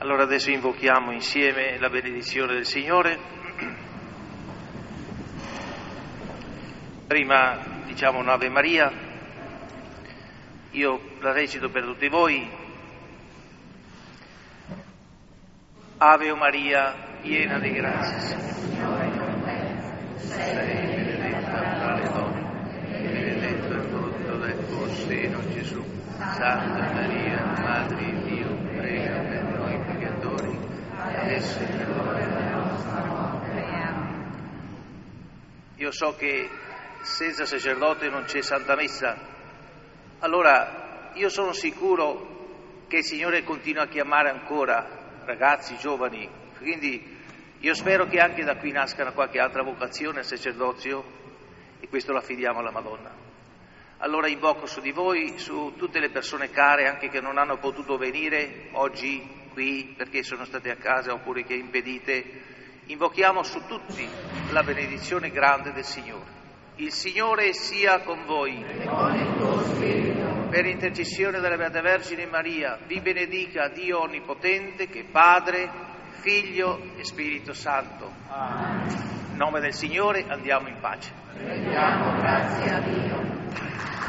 Allora adesso invochiamo insieme la benedizione del Signore. Prima diciamo un'Ave Maria, io la recito per tutti voi. Ave Maria, piena di grazia, Signore è con te, sei benedetta tra le donne, e benedetto il frutto del tuo seno, Gesù. Santa Maria, Madre di Dio, prega per noi peccatori, adesso è l'ora della nostra morte. Amen. Io so che senza sacerdote non c'è Santa Messa, allora io sono sicuro che il Signore continua a chiamare ancora ragazzi, giovani, quindi io spero che anche da qui nascano qualche altra vocazione al sacerdozio e questo lo affidiamo alla Madonna. Allora invoco su di voi, su tutte le persone care, anche che non hanno potuto venire oggi qui perché sono state a casa oppure che impedite, invochiamo su tutti la benedizione grande del Signore. Il Signore sia con voi. E con il tuo spirito. Per intercessione della Beata Vergine Maria, vi benedica Dio Onnipotente, che è Padre, Figlio e Spirito Santo. Amen. In nome del Signore andiamo in pace. Rendiamo grazie a Dio.